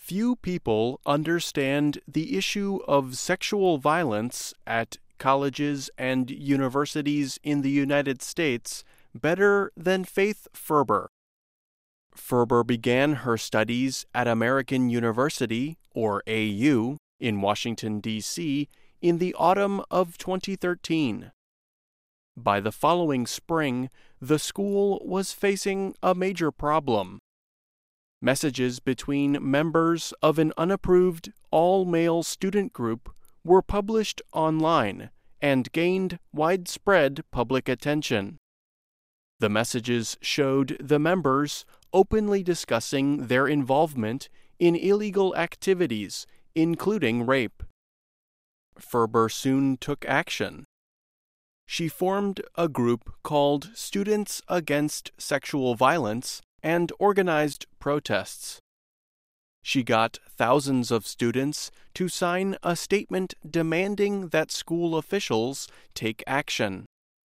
Few people understand the issue of sexual violence at colleges and universities in the United States better than Faith Ferber. Ferber began her studies at American University, or AU, in Washington, D.C., in the autumn of 2013. By the following spring, the school was facing a major problem. Messages between members of an unapproved all-male student group were published online and gained widespread public attention. The messages showed the members openly discussing their involvement in illegal activities, including rape. Ferber soon took action. She formed a group called Students Against Sexual Violence and organized protests. She got thousands of students to sign a statement demanding that school officials take action.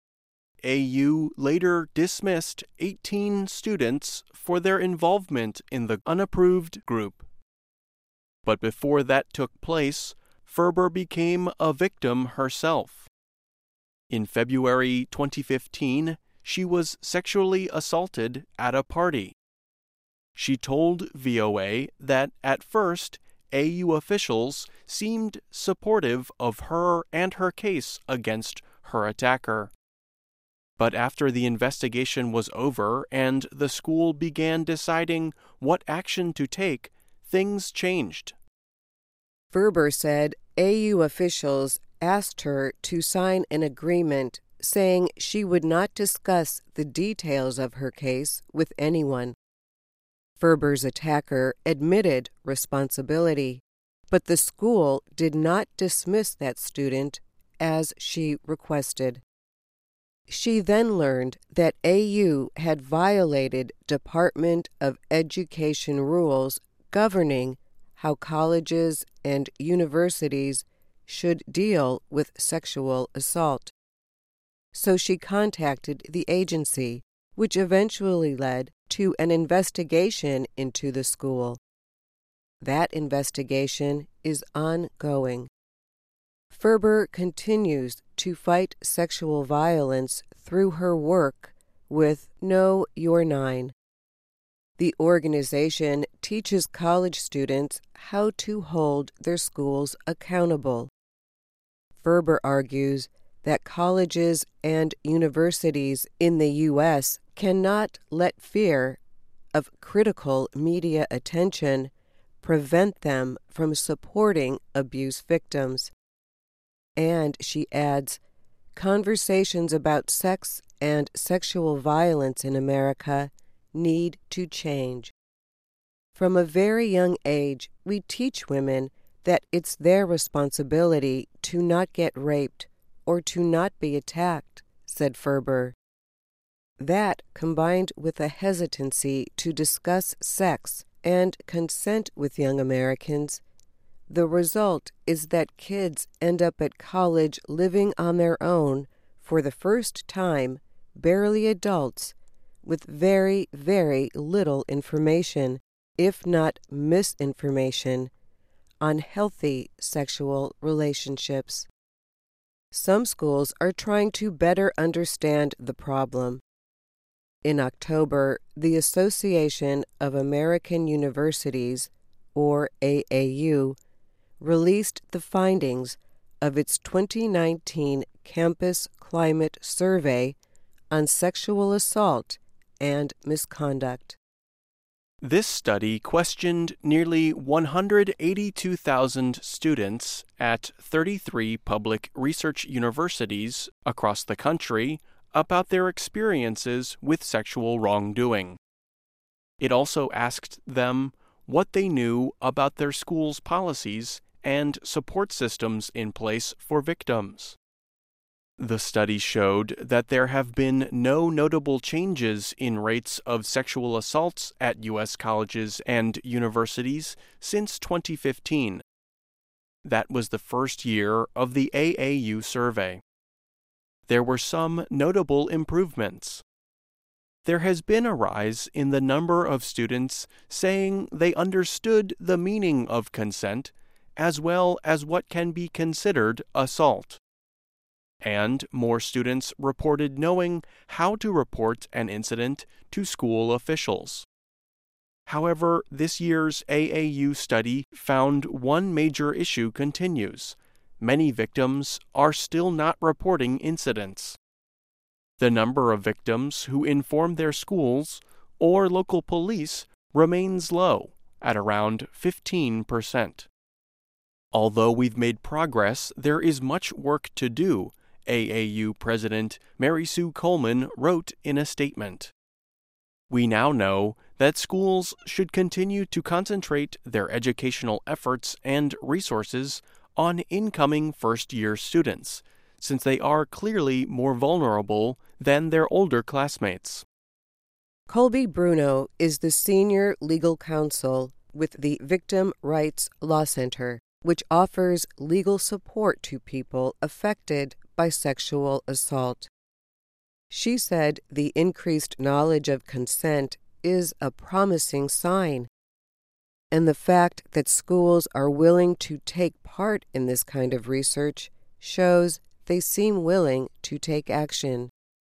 AU later dismissed 18 students for their involvement in the unapproved group. But before that took place, Ferber became a victim herself. In February 2015, she was sexually assaulted at a party. She told VOA that at first, AU officials seemed supportive of her and her case against her attacker. But after the investigation was over and the school began deciding what action to take, things changed. Ferber said AU officials asked her to sign an agreement saying she would not discuss the details of her case with anyone. Ferber's attacker admitted responsibility, but the school did not dismiss that student as she requested. She then learned that AU had violated Department of Education rules governing how colleges and universities should deal with sexual assault. So she contacted the agency, which eventually led to an investigation into the school. That investigation is ongoing. Ferber continues to fight sexual violence through her work with Know Your 9. The organization teaches college students how to hold their schools accountable. Ferber argues that colleges and universities in the U.S. cannot let fear of critical media attention prevent them from supporting abuse victims. And she adds, conversations about sex and sexual violence in America need to change. From a very young age, we teach women that it's their responsibility to not get raped or to not be attacked, said Ferber. That, combined with a hesitancy to discuss sex and consent with young Americans, the result is that kids end up at college living on their own for the first time, barely adults, with very, very little information, if not misinformation, on healthy sexual relationships. Some schools are trying to better understand the problem. In October, the Association of American Universities, or AAU, released the findings of its 2019 Campus Climate Survey on sexual assault and misconduct. This study questioned nearly 182,000 students at 33 public research universities across the country about their experiences with sexual wrongdoing. It also asked them what they knew about their school's policies and support systems in place for victims. The study showed that there have been no notable changes in rates of sexual assaults at U.S. colleges and universities since 2015. That was the first year of the AAU survey. There were some notable improvements. there has been a rise in the number of students saying they understood the meaning of consent as well as what can be considered assault. And more students reported knowing how to report an incident to school officials. However, this year's AAU study found one major issue continues. Many victims are still not reporting incidents. The number of victims who inform their schools or local police remains low, at around 15%. Although we've made progress, there is much work to do, AAU President Mary Sue Coleman wrote in a statement. We now know that schools should continue to concentrate their educational efforts and resources on incoming first-year students, since they are clearly more vulnerable than their older classmates. Colby Bruno is the senior legal counsel with the Victim Rights Law Center, which offers legal support to people affected by sexual assault. She said the increased knowledge of consent is a promising sign, and the fact that schools are willing to take part in this kind of research shows they seem willing to take action.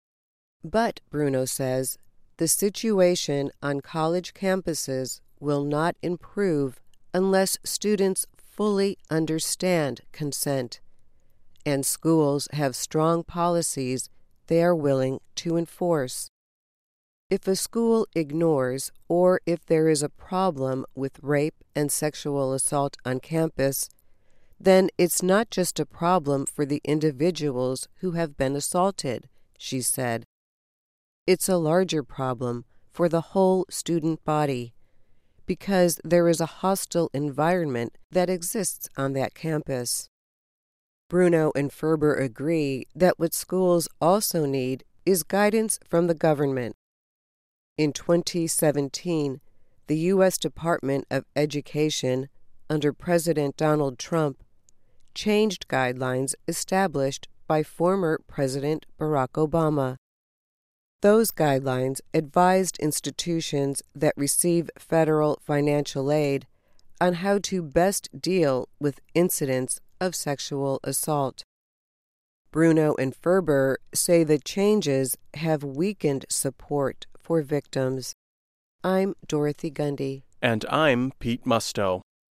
But, Bruno says, the situation on college campuses will not improve unless students fully understand consent, and schools have strong policies they are willing to enforce. If a school ignores or if there is a problem with rape and sexual assault on campus, then it's not just a problem for the individuals who have been assaulted, she said. It's a larger problem for the whole student body, because there is a hostile environment that exists on that campus. Bruno and Ferber agree that what schools also need is guidance from the government. In 2017, the U.S. Department of Education, under President Donald Trump, changed guidelines established by former President Barack Obama. Those guidelines advised institutions that receive federal financial aid on how to best deal with incidents of sexual assault. Bruno and Ferber say the changes have weakened support for victims. I'm Dorothy Gundy. And I'm Pete Musto.